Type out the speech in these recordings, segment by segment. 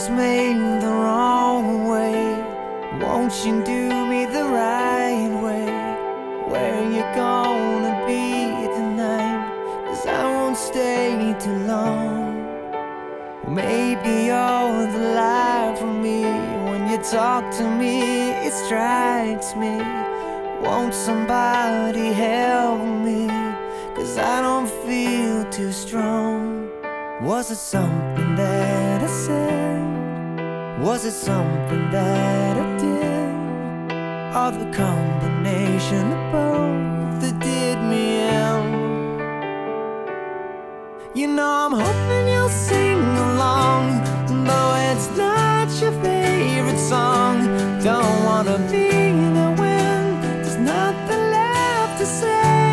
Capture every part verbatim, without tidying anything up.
was made the wrong way. Won't you do me the right way? Where you gonna be tonight? 'Cause I won't stay too long. Maybe you're the light for me. When you talk to me, it strikes me. Won't somebody help me? 'Cause I don't feel too strong. Was it something that I said? Was it something that I did? Or the combination of both that did me in? You know I'm hoping you'll sing along, though it's not your favorite song. Don't wanna be there when there's nothing left to say.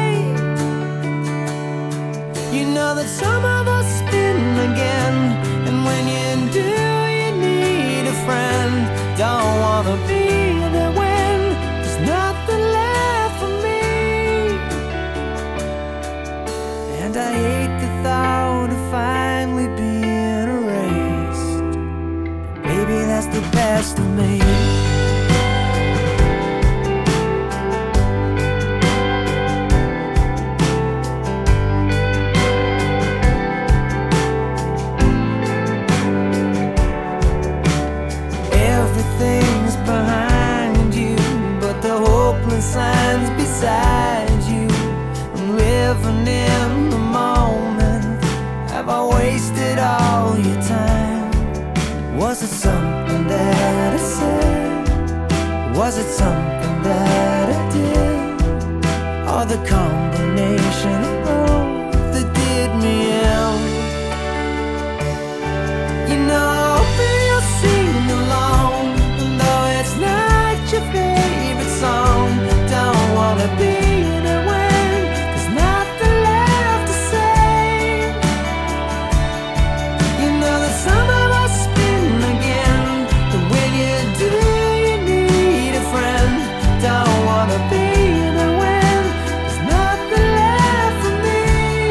You know that some of us spin again, and when you do, you need a friend. Don't wanna be there when there's nothing left for me. And I hate the thought of finally being erased. Maybe that's the best of me. Everything's behind you, but the hopeless signs beside you. I'm living in the moment. Have I wasted all your time? Was it something that I said? Was it something that I did? Or the combination of both that did me in? You know, I hope you'll sing along, though it's not your favorite song. Don't wanna be there when there's nothing left to say. You know that some of us spin again, but when you do, you need a friend. Don't wanna be there when there's nothing left for me.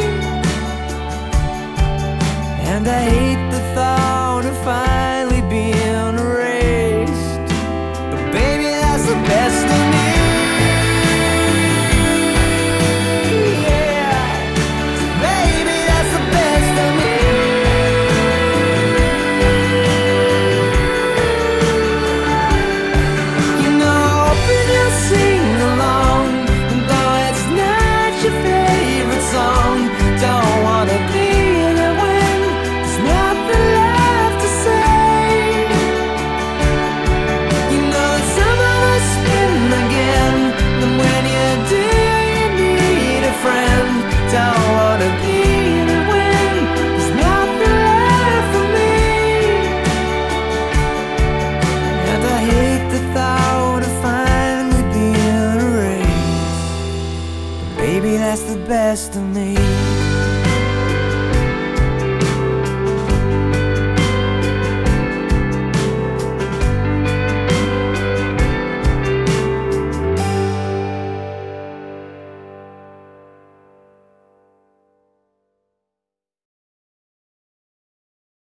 And I hate the thought of finally being erased, but baby, that's the best of me. Yeah, baby, that's the best of me. You know, hoping you'll sing along, though it's not your favorite song. Don't wanna be there when there's nothing left to say. You know that some of us spin again, and when you do, you need a friend. Don't wanna be there when there's nothing left for me. And I hate the thought of finally being erased, but baby, that's the best of me.